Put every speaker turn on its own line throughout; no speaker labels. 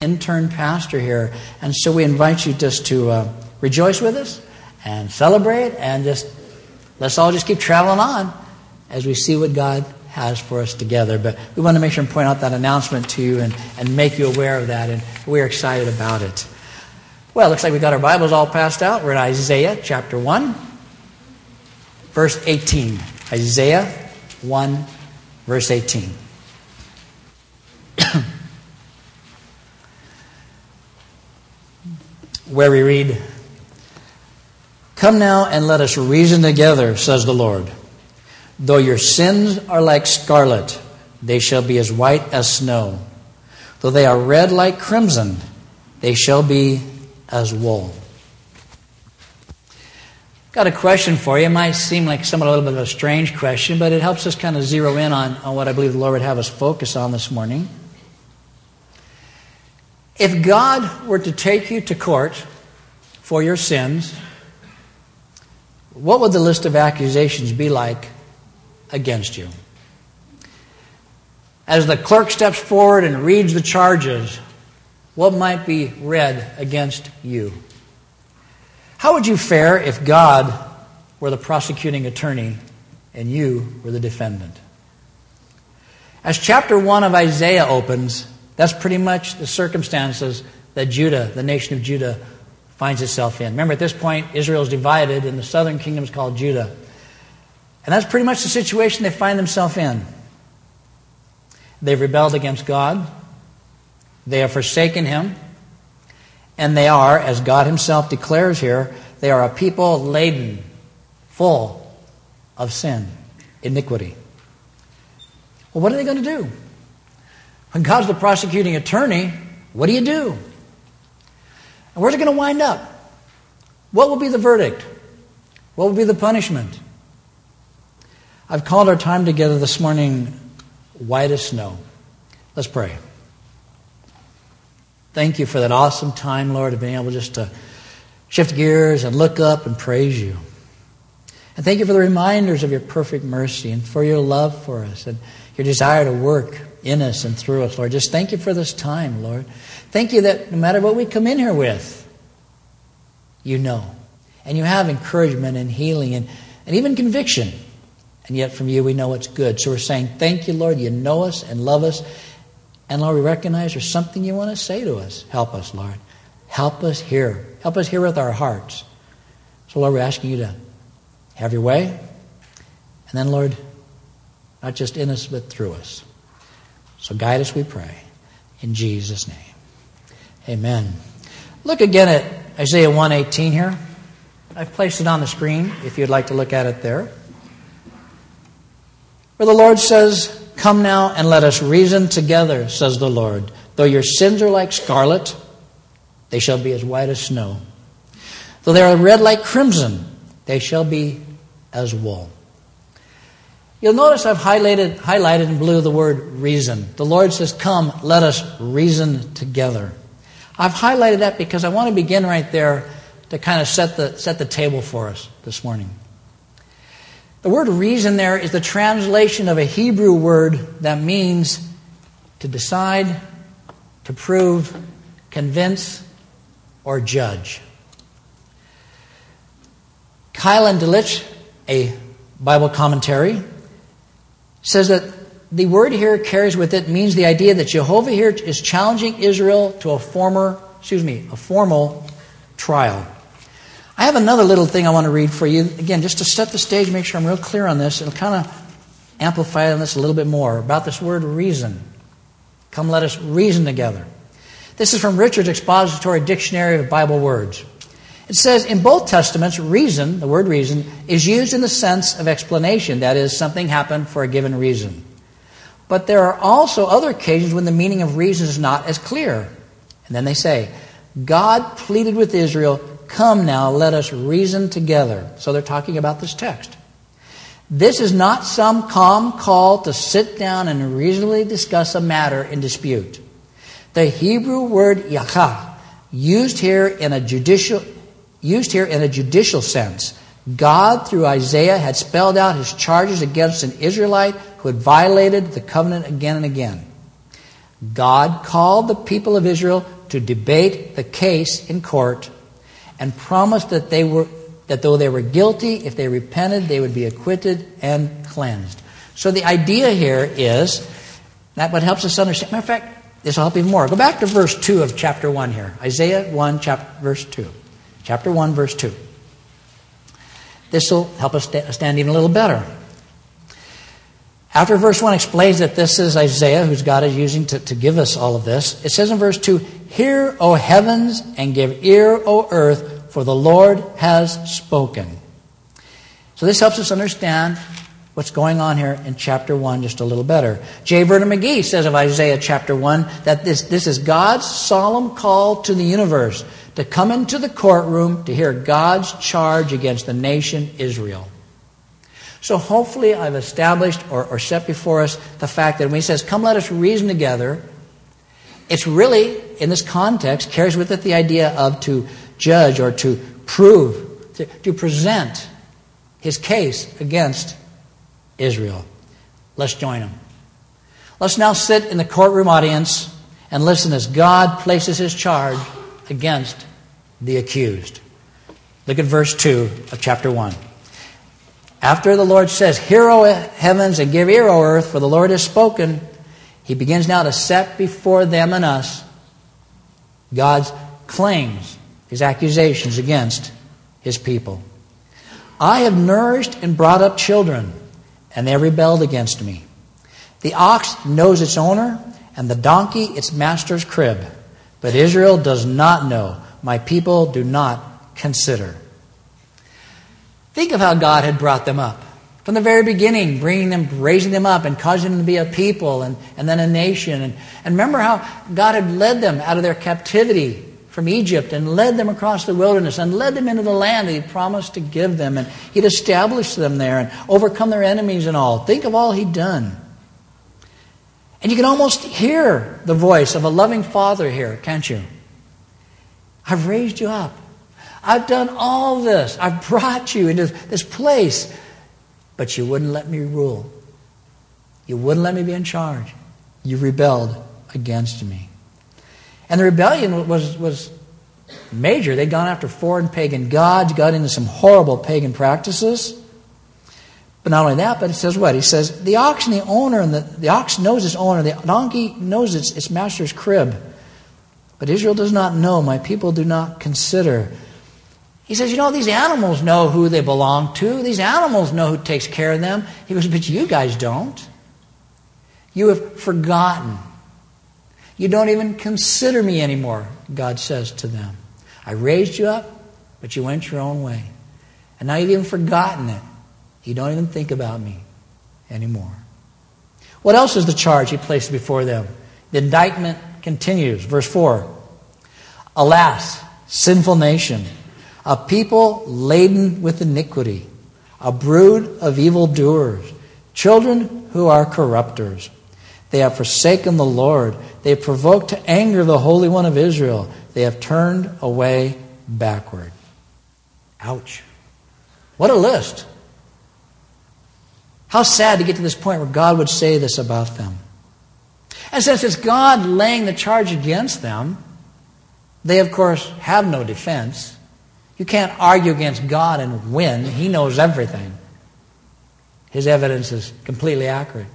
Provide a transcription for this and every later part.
intern pastor here. And so we invite you just to rejoice with us and celebrate, and let's all just keep traveling on as we see what God has for us together. But we want to make sure and point out that announcement to you and make you aware of that, and we're excited about it. Well, it looks like we got our Bibles all passed out. We're in Isaiah chapter 1, verse 18. Isaiah 1, verse 18. Where we read, "Come now and let us reason together, says the Lord. Though your sins are like scarlet, they shall be as white as snow. Though they are red like crimson, they shall be as wool." Got a question for you. It might seem like somewhat a little bit of a strange question, but it helps us kind of zero in on what I believe the Lord would have us focus on this morning. If God were to take you to court for your sins, what would the list of accusations be like against you? As the clerk steps forward and reads the charges, what might be read against you? How would you fare if God were the prosecuting attorney and you were the defendant? As chapter 1 of Isaiah opens, that's pretty much the circumstances that Judah, the nation of Judah, finds itself in. Remember, at this point, Israel's divided and the southern kingdom is called Judah. And that's pretty much the situation they find themselves in. They've rebelled against God. They have forsaken Him. And they are, as God Himself declares here, they are a people laden, full of sin, iniquity. Well, what are they going to do? When God's the prosecuting attorney, what do you do? And where's it going to wind up? What will be the verdict? What will be the punishment? I've called our time together this morning white as snow. Let's pray. Thank you for that awesome time, Lord, of being able just to shift gears and look up and praise you. And thank you for the reminders of your perfect mercy and for your love for us and your desire to work in us and through us, Lord. Just thank you for this time, Lord. Thank you that no matter what we come in here with, you know. And you have encouragement and healing and even conviction. And yet from you we know it's good. So we're saying, thank you, Lord. You know us and love us. And Lord, we recognize there's something you want to say to us. Help us, Lord. Help us hear. Help us hear with our hearts. So, Lord, we're asking you to have your way. And then, Lord, not just in us, but through us. So guide us, we pray. In Jesus' name. Amen. Look again at Isaiah 1:18 here. I've placed it on the screen if you'd like to look at it there. Where the Lord says, "Come now and let us reason together, says the Lord. Though your sins are like scarlet, they shall be as white as snow. Though they are red like crimson, they shall be as wool." You'll notice I've highlighted in blue the word reason. The Lord says, "Come, let us reason together." I've highlighted that because I want to begin right there to kind of set the table for us this morning. The word reason there is the translation of a Hebrew word that means to decide, to prove, convince, or judge. Kylan Delitzsch, a Bible commentary, says that the word here carries with it means the idea that Jehovah here is challenging Israel to a formal trial. I have another little thing I want to read for you, again, just to set the stage, make sure I'm real clear on this. It'll kind of amplify on this a little bit more about this word reason. Come, let us reason together. This is from Richard's Expository Dictionary of Bible Words. It says, in both Testaments, reason, the word reason, is used in the sense of explanation. That is, something happened for a given reason. But there are also other occasions when the meaning of reason is not as clear. And then they say, God pleaded with Israel, "Come now, let us reason together." So they're talking about this text. This is not some calm call to sit down and reasonably discuss a matter in dispute. The Hebrew word yakah, used here in a judicial sense. God, through Isaiah, had spelled out his charges against an Israelite who had violated the covenant again and again. God called the people of Israel to debate the case in court and promised that though they were guilty, if they repented, they would be acquitted and cleansed. So the idea here is that what helps us understand. Matter of fact, this will help even more. Go back to verse 2 of chapter 1 here. Isaiah 1, verse 2. Chapter 1, verse 2. This will help us stand even a little better. After verse 1 explains that this is Isaiah, whose God is using to give us all of this, it says in verse 2, "Hear, O heavens, and give ear, O earth, for the Lord has spoken." So this helps us understand what's going on here in chapter 1 just a little better. J. Vernon McGee says of Isaiah chapter 1 that this is God's solemn call to the universe to come into the courtroom to hear God's charge against the nation Israel. So hopefully I've established or set before us the fact that when he says, "Come, let us reason together," it's really, in this context, carries with it the idea of to judge or to prove, to present his case against Israel. Let's join him. Let's now sit in the courtroom audience and listen as God places his charge against the accused. Look at verse 2 of chapter 1. After the Lord says, "Hear, O heavens, and give ear, O earth, for the Lord has spoken," he begins now to set before them and us God's claims, his accusations against his people. "I have nourished and brought up children, and they rebelled against me. The ox knows its owner, and the donkey its master's crib. But Israel does not know. My people do not consider." Think of how God had brought them up. From the very beginning, bringing them, raising them up, and causing them to be a people, and then a nation. And remember how God had led them out of their captivity from Egypt, and led them across the wilderness, and led them into the land that He promised to give them. And He'd established them there, and overcome their enemies and all. Think of all He'd done. And you can almost hear the voice of a loving Father here, can't you? "I've raised you up. I've done all this. I've brought you into this place. But you wouldn't let me rule. You wouldn't let me be in charge. You rebelled against me." And the rebellion was major. They'd gone after foreign pagan gods, got into some horrible pagan practices. But not only that, but it says what? He says, the ox and the owner, and the ox knows its owner, the donkey knows its master's crib. But Israel does not know. My people do not consider. He says, these animals know who they belong to. These animals know who takes care of them. He goes, but you guys don't. You have forgotten. You don't even consider me anymore, God says to them. I raised you up, but you went your own way. And now you've even forgotten it. You don't even think about me anymore. What else is the charge he placed before them? The indictment continues. Verse 4. Alas, sinful nation, a people laden with iniquity, a brood of evildoers, children who are corrupters. They have forsaken the Lord. They have provoked to anger the Holy One of Israel. They have turned away backward. Ouch. What a list. How sad to get to this point where God would say this about them. And since it's God laying the charge against them, they, of course, have no defense. You can't argue against God and win. He knows everything. His evidence is completely accurate.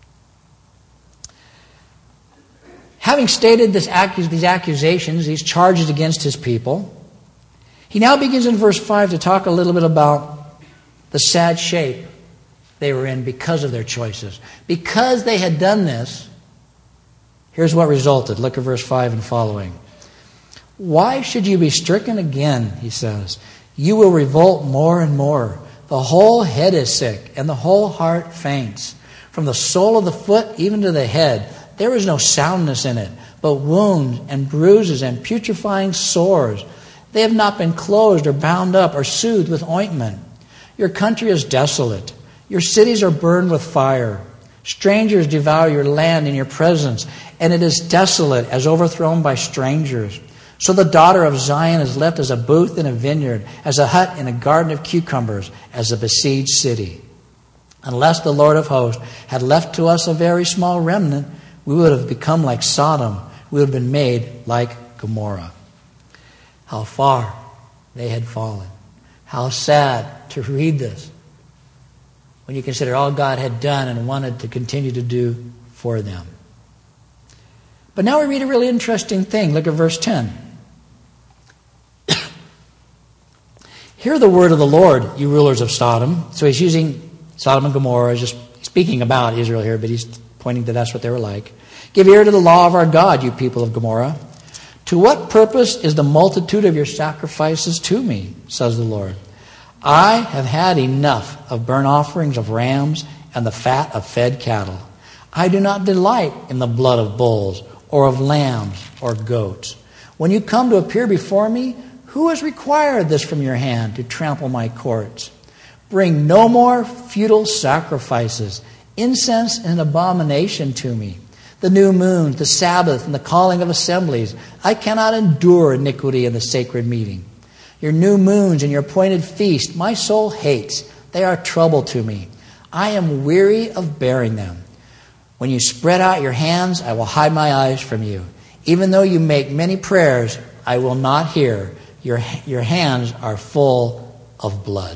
Having stated these accusations, these charges against his people, he now begins in verse 5 to talk a little bit about the sad shape they were in because of their choices. Because they had done this, here's what resulted. Look at verse 5 and following. Why should you be stricken again, he says. You will revolt more and more. The whole head is sick, and the whole heart faints. From the sole of the foot even to the head, there is no soundness in it, but wounds and bruises and putrefying sores. They have not been closed or bound up or soothed with ointment. Your country is desolate. Your cities are burned with fire. Strangers devour your land in your presence, and it is desolate as overthrown by strangers. So the daughter of Zion is left as a booth in a vineyard, as a hut in a garden of cucumbers, as a besieged city. Unless the Lord of hosts had left to us a very small remnant, we would have become like Sodom. We would have been made like Gomorrah. How far they had fallen. How sad to read this when you consider all God had done and wanted to continue to do for them. But now we read a really interesting thing. Look at verse 10. Hear the word of the Lord, you rulers of Sodom. So he's using Sodom and Gomorrah, just speaking about Israel here, but he's pointing to that's what they were like. Give ear to the law of our God, you people of Gomorrah. To what purpose is the multitude of your sacrifices to me, says the Lord? I have had enough of burnt offerings of rams and the fat of fed cattle. I do not delight in the blood of bulls or of lambs or goats. When you come to appear before me, who has required this from your hand to trample my courts? Bring no more futile sacrifices. Incense is an abomination to me. The new moons, the Sabbath, and the calling of assemblies. I cannot endure iniquity in the sacred meeting. Your new moons and your appointed feast, my soul hates. They are trouble to me. I am weary of bearing them. When you spread out your hands, I will hide my eyes from you. Even though you make many prayers, I will not hear. Your hands are full of blood.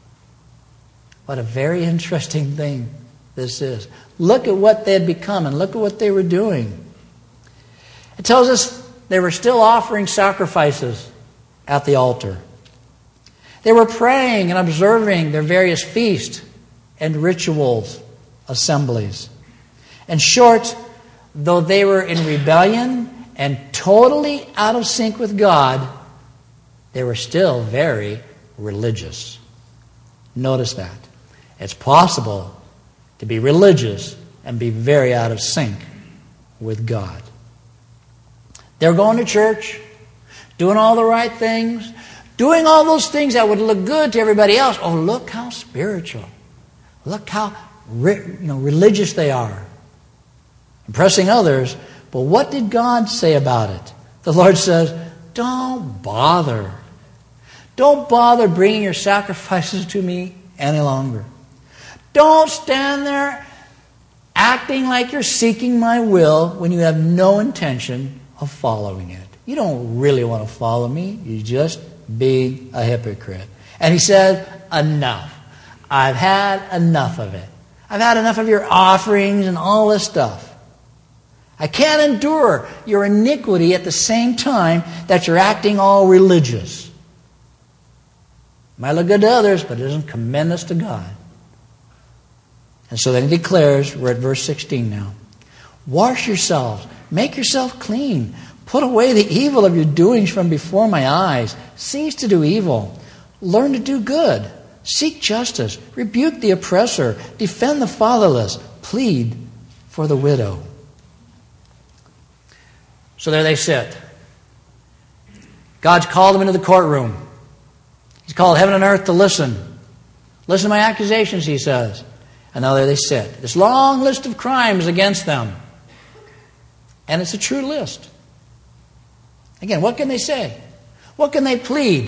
What a very interesting thing this is. Look at what they had become and look at what they were doing. It tells us they were still offering sacrifices at the altar. They were praying and observing their various feasts and rituals, assemblies. In short, though they were in rebellion and totally out of sync with God, they were still very religious. Notice that. It's possible to be religious and be very out of sync with God. They're going to church, doing all the right things, doing all those things that would look good to everybody else. Oh, look how spiritual. Look how religious they are. Impressing others. But what did God say about it? The Lord says, don't bother. Don't bother bringing your sacrifices to me any longer. Don't stand there acting like you're seeking my will when you have no intention of following it. You don't really want to follow me. You're just being a hypocrite. And he said, enough. I've had enough of it. I've had enough of your offerings and all this stuff. I can't endure your iniquity at the same time that you're acting all religious. Might look good to others, but it doesn't commend us to God. And so then he declares, we're at verse 16 now, wash yourselves, make yourself clean, put away the evil of your doings from before my eyes, cease to do evil, learn to do good, seek justice, rebuke the oppressor, defend the fatherless, plead for the widow. So there they sit. God's called them into the courtroom. He's called heaven and earth to listen. Listen to my accusations, he says. And now there they sit. This long list of crimes against them. And it's a true list. Again, what can they say? What can they plead?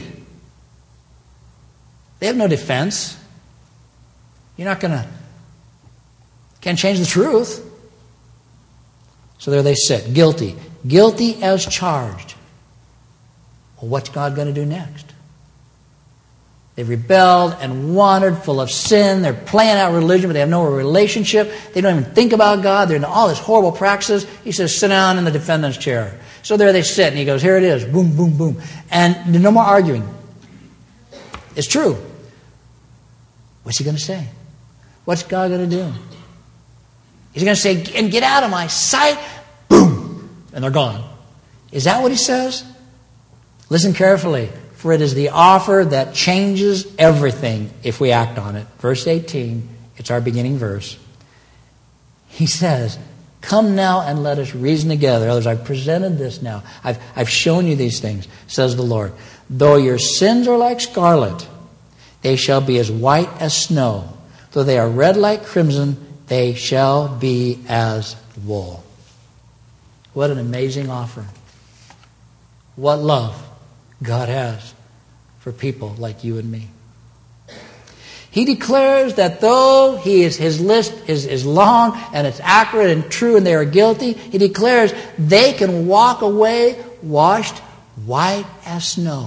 They have no defense. You're not can't change the truth. So there they sit, guilty. Guilty as charged. Well, what's God going to do next? They've rebelled and wandered, full of sin. They're playing out religion, but they have no relationship. They don't even think about God. They're into all this horrible practices. He says, sit down in the defendant's chair. So there they sit, and he goes, here it is. Boom, boom, boom. And no more arguing. It's true. What's he going to say? What's God going to do? Is he going to say, and get out of my sight? Boom. And they're gone. Is that what he says? Listen carefully. For it is the offer that changes everything if we act on it. Verse 18, it's our beginning verse. He says, come now and let us reason together. Others, I've presented this now. I've shown you these things, says the Lord. Though your sins are like scarlet, they shall be as white as snow. Though they are red like crimson, they shall be as wool. What an amazing offer. What love God has for people like you and me. He declares that though his list is long and it's accurate and true and they are guilty, he declares they can walk away washed white as snow.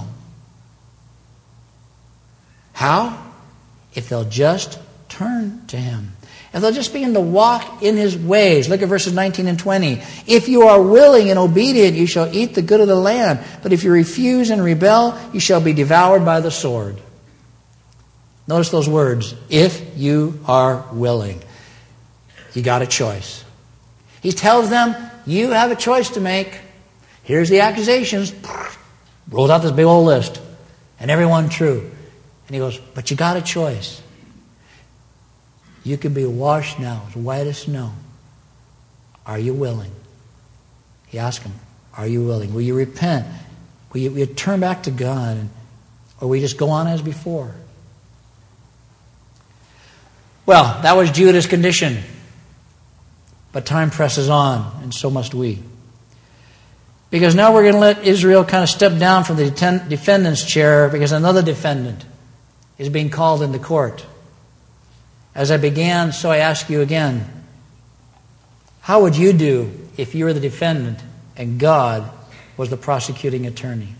How? If they'll just turn to Him. If they'll just begin to walk in His ways. Look at verses 19 and 20. If you are willing and obedient, you shall eat the good of the land. But if you refuse and rebel, you shall be devoured by the sword. Notice those words. If you are willing. You got a choice. He tells them, you have a choice to make. Here's the accusations. Rolls out this big old list. And everyone true. And he goes, but you got a choice. You can be washed now as white as snow. Are you willing? He asked him, are you willing? Will you repent? Will you turn back to God? Or will you just go on as before? Well, that was Judah's condition. But time presses on, and so must we. Because now we're going to let Israel kind of step down from the defendant's chair because another defendant is being called into court. As I began, so I ask you again, how would you do if you were the defendant and God was the prosecuting attorney?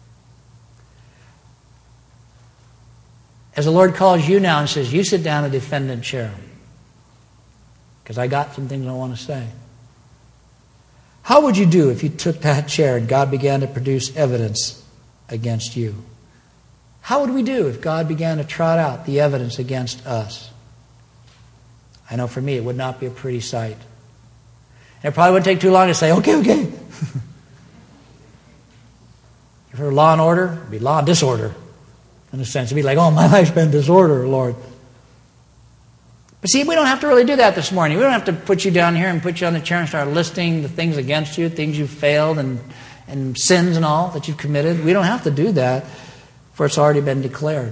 As the Lord calls you now and says, you sit down in the defendant chair, because I got some things I want to say. How would you do if you took that chair and God began to produce evidence against you? How would we do if God began to trot out the evidence against us? I know for me it would not be a pretty sight. And it probably wouldn't take too long to say, okay. You've heard law and order? It would be law and disorder. In a sense, it'd be like, oh, my life's been disorder, Lord. But see, we don't have to really do that this morning. We don't have to put you down here and put you on the chair and start listing the things against you, things you've failed and sins and all that you've committed. We don't have to do that, for it's already been declared.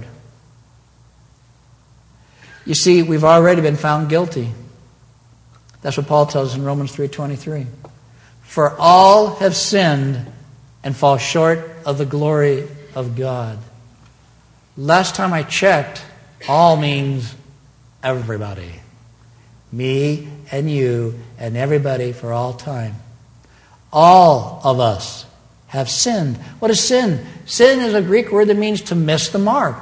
You see, we've already been found guilty. That's what Paul tells us in Romans 3:23. For all have sinned and fall short of the glory of God. Last time I checked, all means everybody. Me and you and everybody for all time. All of us have sinned. What is sin? Sin is a Greek word that means to miss the mark.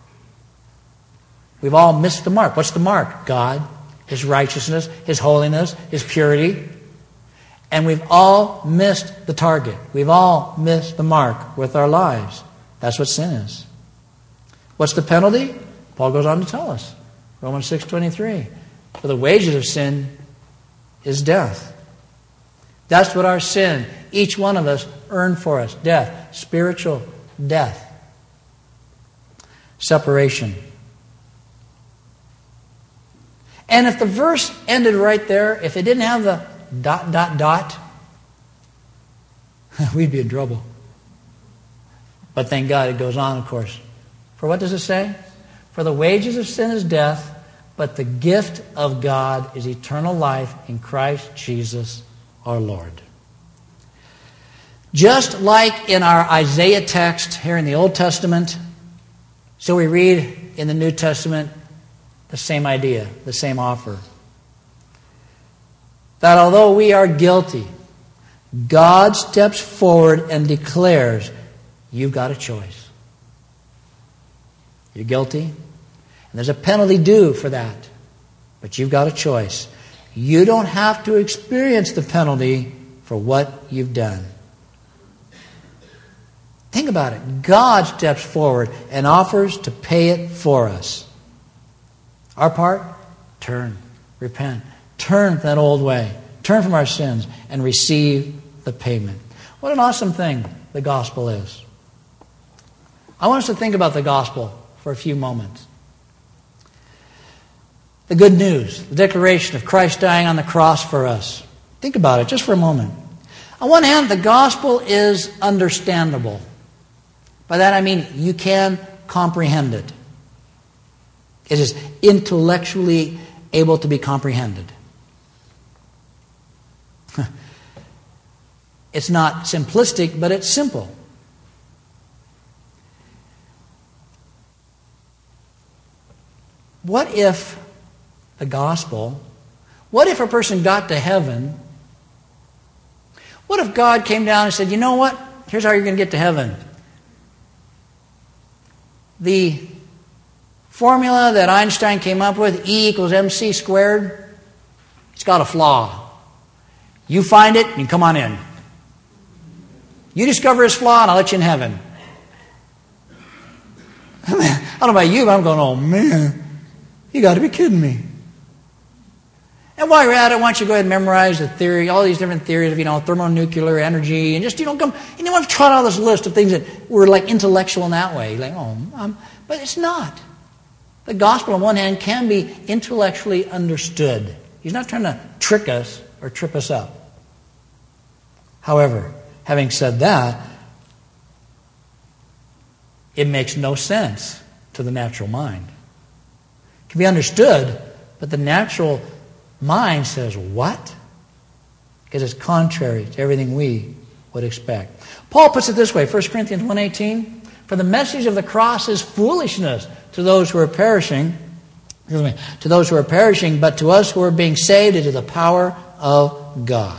We've all missed the mark. What's the mark? God, His righteousness, His holiness, His purity. And we've all missed the target. We've all missed the mark with our lives. That's what sin is. What's the penalty? Paul goes on to tell us. Romans 6:23. For the wages of sin is death. That's what our sin, each one of us, earned for us. Death. Spiritual death. Separation. And if the verse ended right there, if it didn't have the ... we'd be in trouble. But thank God it goes on, of course. For what does it say? For the wages of sin is death, but the gift of God is eternal life in Christ Jesus our Lord. Just like in our Isaiah text here in the Old Testament, so we read in the New Testament the same idea, the same offer. That although we are guilty, God steps forward and declares, you've got a choice. You're guilty, and there's a penalty due for that. But you've got a choice. You don't have to experience the penalty for what you've done. Think about it. God steps forward and offers to pay it for us. Our part? Turn. Repent. Turn from that old way. Turn from our sins and receive the payment. What an awesome thing the gospel is. I want us to think about the gospel for a few moments. The good news, the declaration of Christ dying on the cross for us. Think about it just for a moment. On one hand, the gospel is understandable. By that I mean you can comprehend it. It is intellectually able to be comprehended. It's not simplistic, but it's simple. What if the gospel, what if a person got to heaven? What if God came down and said, you know what? Here's how you're going to get to heaven. The formula that Einstein came up with, E equals mc squared, it's got a flaw. You find it, and you come on in. You discover his flaw, and I'll let you in heaven. I don't know about you, but I'm going, oh man, you got to be kidding me. And while you're at it, why don't you go ahead and memorize the theory, all these different theories of, thermonuclear energy, and just, I've tried all this list of things that were like intellectual in that way. Like, but it's not. The gospel, on one hand, can be intellectually understood. He's not trying to trick us or trip us up. However, having said that, it makes no sense to the natural mind. It can be understood, but the natural mind says, what? Because it's contrary to everything we would expect. Paul puts it this way, 1 Corinthians 1:18, for the message of the cross is foolishness to those who are perishing, but to us who are being saved it is the power of God.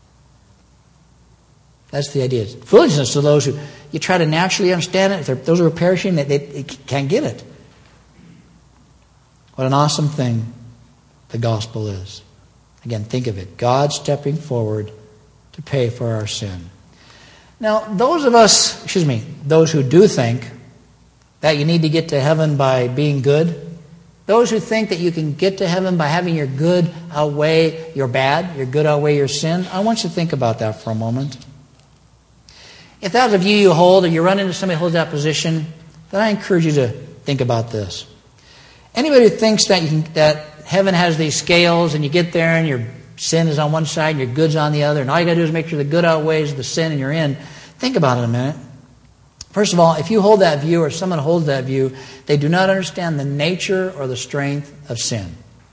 That's the idea. It's foolishness to those who you try to naturally understand it. If those who are perishing, they can't get it. What an awesome thing the gospel is. Again, think of it. God stepping forward to pay for our sin. Now, those who do think that you need to get to heaven by being good, those who think that you can get to heaven by having your good outweigh your bad, your good outweigh your sin, I want you to think about that for a moment. If that's a view you hold, or you run into somebody who holds that position, then I encourage you to think about this. Anybody who thinks that heaven has these scales, and you get there and your sin is on one side and your good's on the other, and all you got to do is make sure the good outweighs the sin and you're in, think about it a minute. First of all, if you hold that view or someone holds that view, they do not understand the nature or the strength of sin.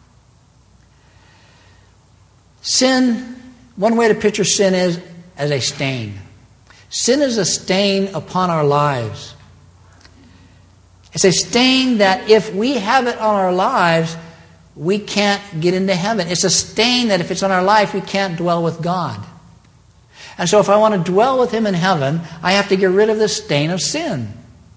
Sin, one way to picture sin is as a stain. Sin is a stain upon our lives. It's a stain that if we have it on our lives, we can't get into heaven. It's a stain that if it's on our life, we can't dwell with God. And so if I want to dwell with Him in heaven, I have to get rid of the stain of sin.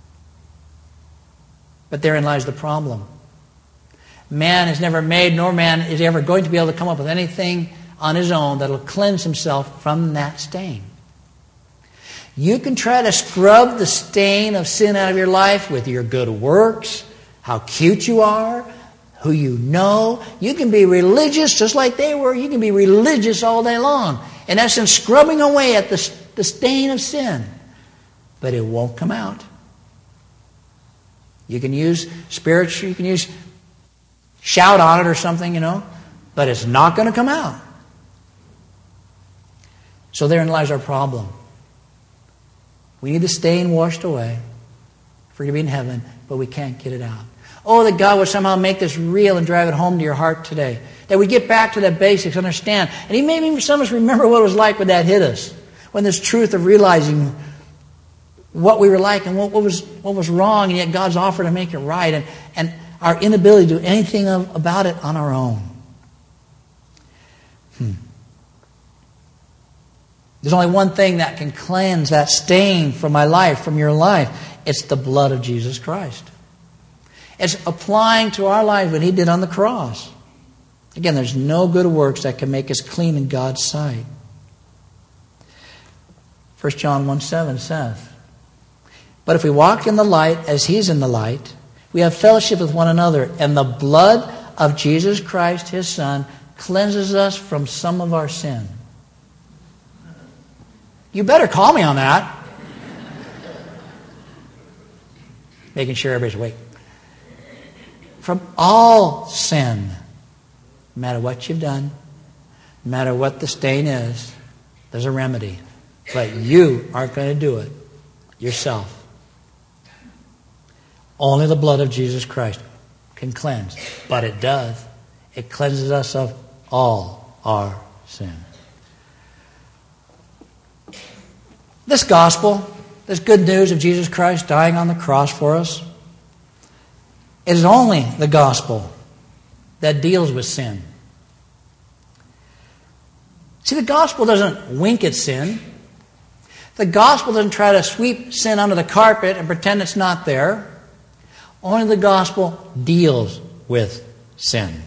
But therein lies the problem. Man is never made, nor man is ever going to be able to come up with anything on his own that will cleanse himself from that stain. You can try to scrub the stain of sin out of your life with your good works, how cute you are, who you know. You can be religious just like they were. You can be religious all day long. In essence, scrubbing away at the stain of sin. But it won't come out. You can use spiritual, you can use shout on it or something, but it's not going to come out. So therein lies our problem. We need the stain washed away for you to be in heaven, but we can't get it out. Oh, that God would somehow make this real and drive it home to your heart today. That we get back to the basics, understand. And He maybe some of us remember what it was like when that hit us. When this truth of realizing what we were like and what was wrong, and yet God's offer to make it right, and our inability to do anything about it on our own. There's only one thing that can cleanse that stain from my life, from your life. It's the blood of Jesus Christ. It's applying to our lives what He did on the cross. Again, there's no good works that can make us clean in God's sight. 1 John 1:7 says, but if we walk in the light as He's in the light, we have fellowship with one another, and the blood of Jesus Christ, His Son, cleanses us from some of our sin. You better call me on that. Making sure everybody's awake. From all sin, no matter what you've done, no matter what the stain is, there's a remedy. But you aren't going to do it yourself. Only the blood of Jesus Christ can cleanse. But it does. It cleanses us of all our sin. This gospel, this good news of Jesus Christ dying on the cross for us, is only the gospel that deals with sin. See, the gospel doesn't wink at sin. The gospel doesn't try to sweep sin under the carpet and pretend it's not there. Only the gospel deals with sin.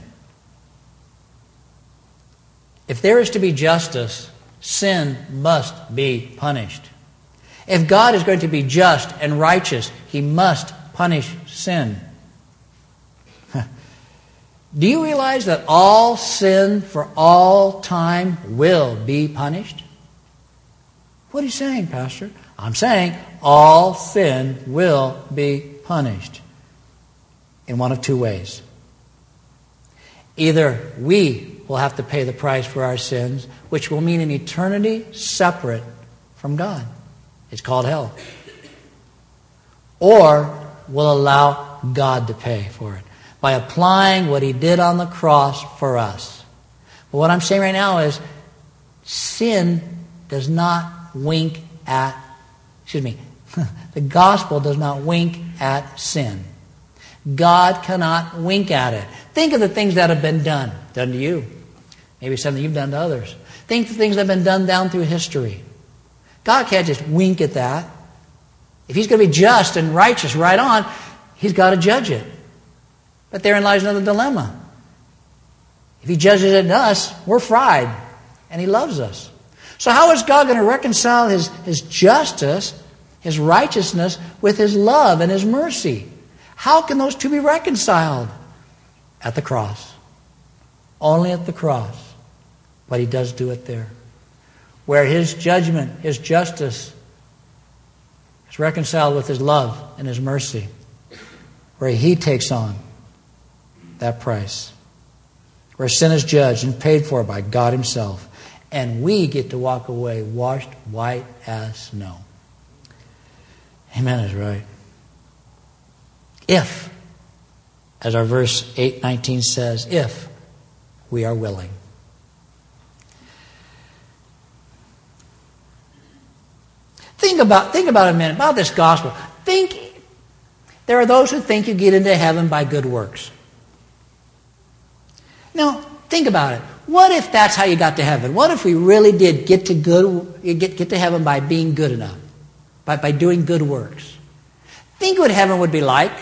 If there is to be justice, sin must be punished. If God is going to be just and righteous, He must punish sin. Do you realize that all sin for all time will be punished? What are you saying, Pastor? I'm saying all sin will be punished in one of two ways. Either we will have to pay the price for our sins, which will mean an eternity separate from God. It's called hell. Or we'll allow God to pay for it by applying what He did on the cross for us. But what I'm saying right now is sin does not wink at, the gospel does not wink at sin. God cannot wink at it. Think of the things that have been done to you. Maybe something you've done to others. Think of the things that have been done down through history. God can't just wink at that. If He's going to be just and righteous right on, He's got to judge it. But therein lies another dilemma. If He judges it in us, we're fried. And He loves us. So how is God going to reconcile His justice, His righteousness, with His love and His mercy? How can those two be reconciled? At the cross. Only at the cross. But He does do it there. Where His judgment, His justice is reconciled with His love and His mercy. Where He takes on that price. Where sin is judged and paid for by God Himself. And we get to walk away washed white as snow. Amen is right. If, as our verse 8:19 says, if we are willing. Think about it a minute, about this gospel. There are those who think you get into heaven by good works. Now, think about it. What if that's how you got to heaven? What if we really did get to heaven by being good enough? By doing good works? Think what heaven would be like.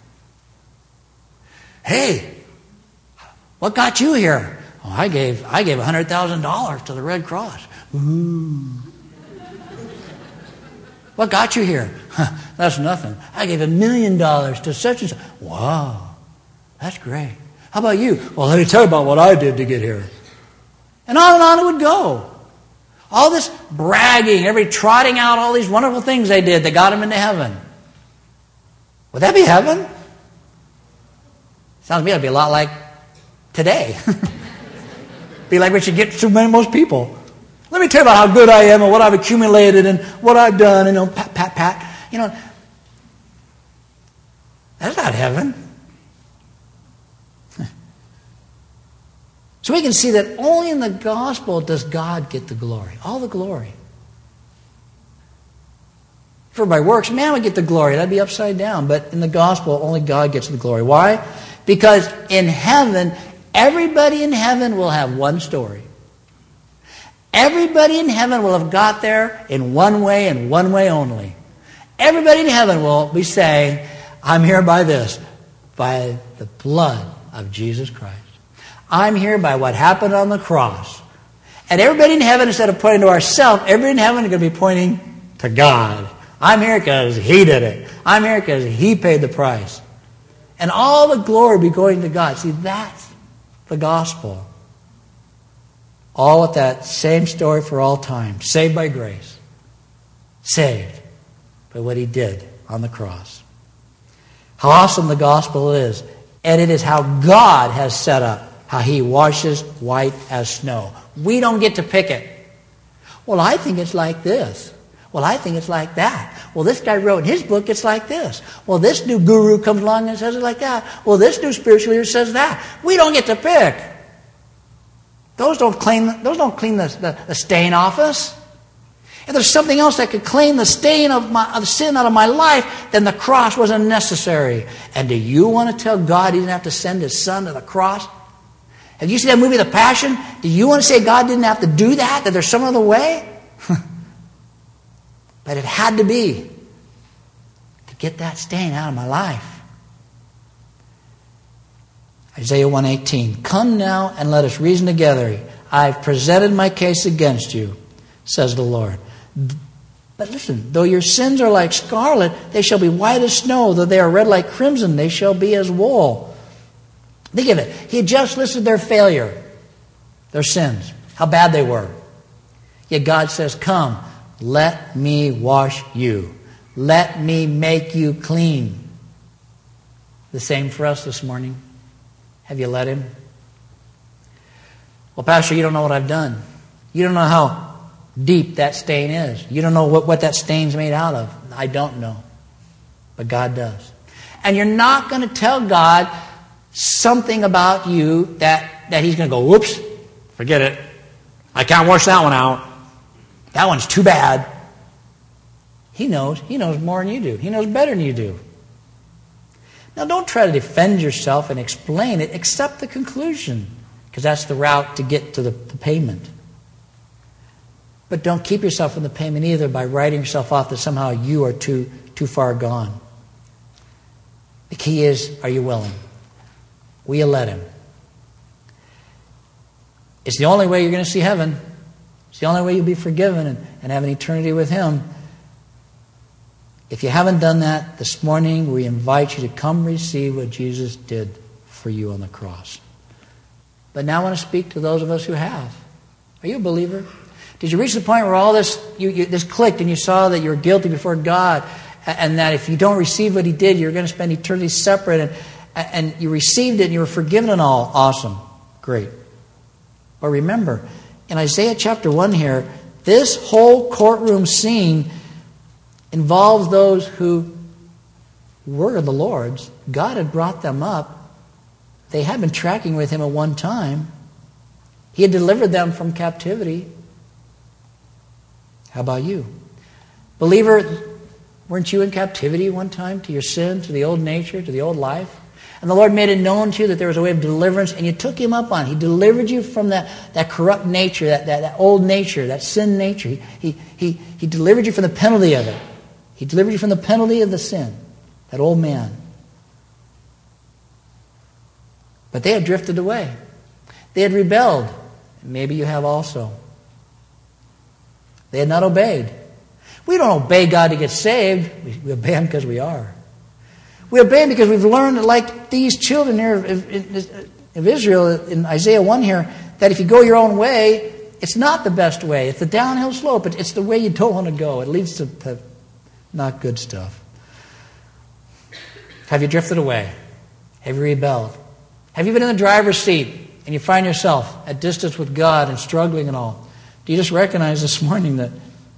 Hey, what got you here? Oh, I gave $100,000 to the Red Cross. Ooh. What got you here? That's nothing. I gave $1 million to such and such. Wow, that's great. How about you? Well, let me tell you about what I did to get here. And on it would go. All this bragging, everybody trotting out all these wonderful things they did that got them into heaven. Would that be heaven? Sounds to me like it'd be a lot like today. Be like what you get from most people. Let me tell you about how good I am and what I've accumulated and what I've done. And pat. That's not heaven. So we can see that only in the gospel does God get the glory. All the glory. For by works, man would get the glory. That'd be upside down. But in the gospel, only God gets the glory. Why? Because in heaven, everybody in heaven will have one story. Everybody in heaven will have got there in one way and one way only. Everybody in heaven will be saying, I'm here by this, by the blood of Jesus Christ. I'm here by what happened on the cross. And everybody in heaven, instead of pointing to ourselves, everybody in heaven is going to be pointing to God. I'm here because He did it. I'm here because He paid the price. And all the glory be going to God. See, that's the gospel. All with that same story for all time. Saved by grace. Saved by what He did on the cross. How awesome the gospel is. And it is how God has set up. How He washes white as snow. We don't get to pick it. Well, I think it's like this. Well, I think it's like that. Well, this guy wrote in his book, it's like this. Well, this new guru comes along and says it like that. Well, this new spiritual leader says that. We don't get to pick. Those don't clean the stain off us. If there's something else that could clean the stain of sin out of my life, then the cross wasn't necessary. And do you want to tell God He didn't have to send His Son to the cross? Have you seen that movie, The Passion? Do you want to say God didn't have to do that? That there's some other way? But it had to be to get that stain out of my life. Isaiah 1:18, "Come now and let us reason together. I've presented my case against you, says the Lord. But listen, though your sins are like scarlet, they shall be white as snow. Though they are red like crimson, they shall be as wool." Think of it. He had just listed their failure, their sins, how bad they were. Yet God says, "Come, let me wash you. Let me make you clean." The same for us this morning. Have you let Him? "Well, Pastor, you don't know what I've done. You don't know how deep that stain is. You don't know what that stain's made out of." I don't know. But God does. And you're not going to tell God something about you that He's going to go, "Whoops, forget it. I can't wash that one out. That one's too bad." He knows. He knows more than you do. He knows better than you do. Now, don't try to defend yourself and explain it. Accept the conclusion, because that's the route to get to the payment. But don't keep yourself in the payment either by writing yourself off that somehow you are too far gone. The key is, are you willing? Will you let Him? It's the only way you're going to see heaven. It's the only way you'll be forgiven and have an eternity with Him. If you haven't done that, this morning we invite you to come receive what Jesus did for you on the cross. But now I want to speak to those of us who have. Are you a believer? Did you reach the point where all this this clicked and you saw that you're guilty before God, and that if you don't receive what He did, you're going to spend eternity separate, and you received it and you were forgiven and all? Awesome. Great. But remember, in Isaiah chapter 1 here, this whole courtroom scene involves those who were the Lord's. God had brought them up. They had been tracking with Him at one time. He had delivered them from captivity. How about you? Believer, weren't you in captivity one time to your sin, to the old nature, to the old life? And the Lord made it known to you that there was a way of deliverance, and you took Him up on it. He delivered you from that corrupt nature, that old nature, that sin nature. He delivered you from the penalty of it. He delivered you from the penalty of the sin, that old man. But they had drifted away. They had rebelled. Maybe you have also. They had not obeyed. We don't obey God to get saved. We obey Him because we are. We obey Him because we've learned that, like these children here of Israel in Isaiah 1 here, that if you go your own way, it's not the best way. It's the downhill slope. It's the way you don't want to go. It leads to not good stuff. Have you drifted away? Have you rebelled? Have you been in the driver's seat and you find yourself at distance with God and struggling and all? Do you just recognize this morning that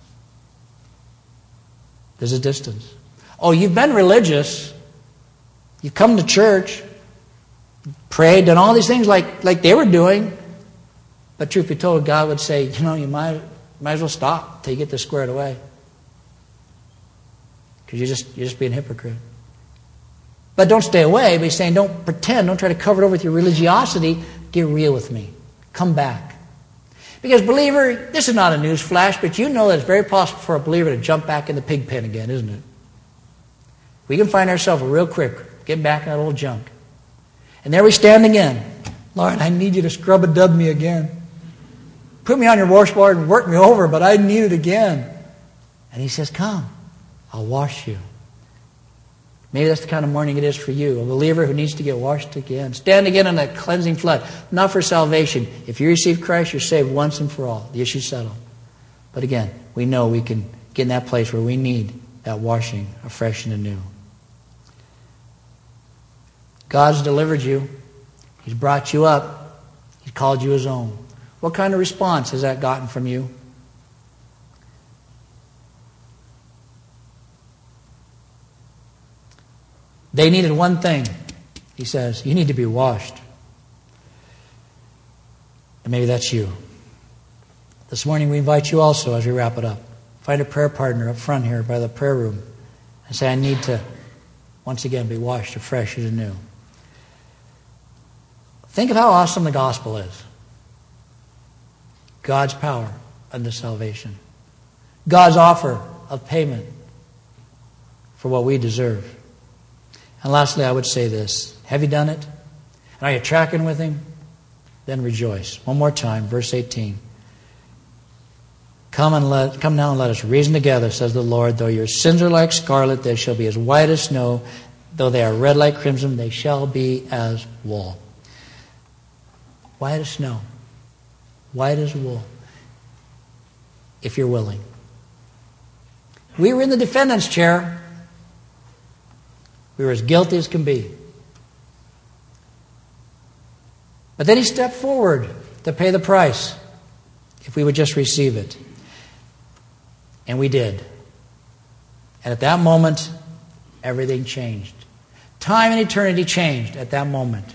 there's a distance? Oh, you've been religious. You've come to church, prayed, done all these things like they were doing. But truth be told, God would say, you might as well stop till you get this squared away. Because you're just being a hypocrite. But don't stay away. But He's saying, don't pretend. Don't try to cover it over with your religiosity. Get real with me. Come back. Because, believer, this is not a news flash, but you know that it's very possible for a believer to jump back in the pig pen again, isn't it? We can find ourselves real quick getting back in that old junk. And there we stand again. Lord, I need you to scrub-a-dub me again. Put me on your washboard and work me over, but I need it again. And He says, come, I'll wash you. Maybe that's the kind of morning it is for you, a believer who needs to get washed again. Stand again in that cleansing flood, not for salvation. If you receive Christ, you're saved once and for all. The issue's settled. But again, we know we can get in that place where we need that washing afresh and anew. God's delivered you. He's brought you up. He's called you His own. What kind of response has that gotten from you? They needed one thing. He says, you need to be washed. And maybe that's you. This morning we invite you also, as we wrap it up, find a prayer partner up front here by the prayer room and say, I need to once again be washed afresh and anew. Think of how awesome the gospel is. God's power unto salvation. God's offer of payment for what we deserve. And lastly, I would say this. Have you done it? And are you tracking with Him? Then rejoice. One more time, verse 18. Come now and let us reason together, says the Lord. Though your sins are like scarlet, they shall be as white as snow. Though they are red like crimson, they shall be as wool. White as snow. White as wool. If you're willing. We were in the defendant's chair. We were as guilty as can be. But then He stepped forward to pay the price if we would just receive it. And we did. And at that moment, everything changed. Time and eternity changed at that moment.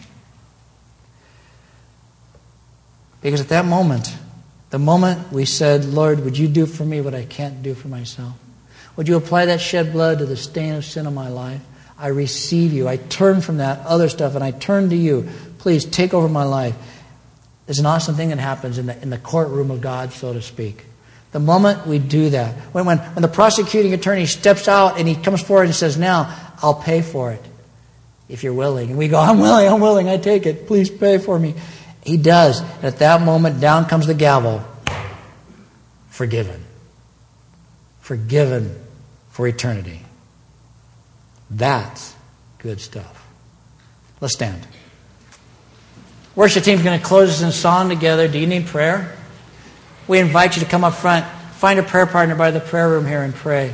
Because at that moment, the moment we said, Lord, would you do for me what I can't do for myself? Would you apply that shed blood to the stain of sin of my life? I receive you. I turn from that other stuff and I turn to you. Please take over my life. It's an awesome thing that happens in the courtroom of God, so to speak. The moment we do that, when the prosecuting attorney steps out and he comes forward and says, now, I'll pay for it if you're willing. And we go, I'm willing, I take it. Please pay for me. He does. And at that moment, down comes the gavel. Forgiven. Forgiven for eternity. That's good stuff. Let's stand. Worship team's going to close us in song together. Do you need prayer? We invite you to come up front, find a prayer partner by the prayer room here and pray.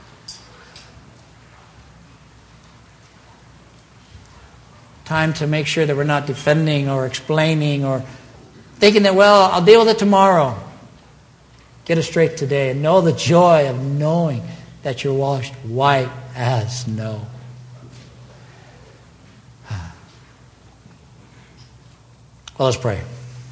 Time to make sure that we're not defending or explaining or thinking that, well, I'll deal with it tomorrow. Get it straight today and know the joy of knowing that you're washed white as snow. Well, let's pray.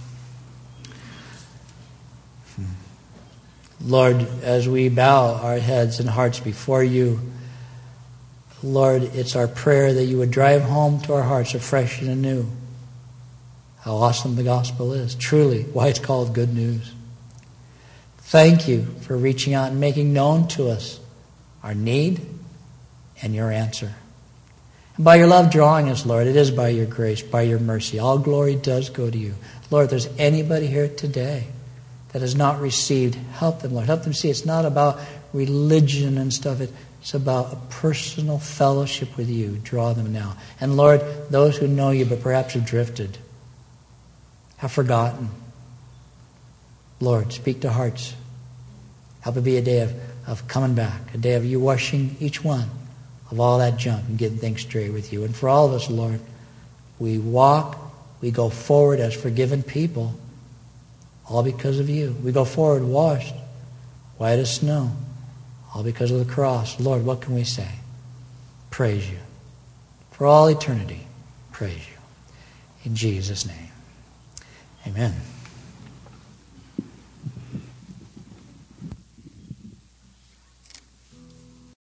Lord, as we bow our heads and hearts before you, Lord, it's our prayer that you would drive home to our hearts afresh and anew how awesome the gospel is. Truly, why it's called good news. Thank you for reaching out and making known to us our need and your answer. And by your love drawing us, Lord, it is by your grace, by your mercy. All glory does go to you. Lord, if there's anybody here today that has not received, help them, Lord. Help them see it's not about religion and stuff. It's about a personal fellowship with you. Draw them now. And Lord, those who know you but perhaps have drifted, have forgotten, Lord, speak to hearts. Help it be a day of coming back, a day of you washing each one of all that junk and getting things straight with you. And for all of us, Lord, we go forward as forgiven people, all because of you. We go forward washed, white as snow, all because of the cross. Lord, what can we say? Praise you. For all eternity, praise you. In Jesus' name, amen.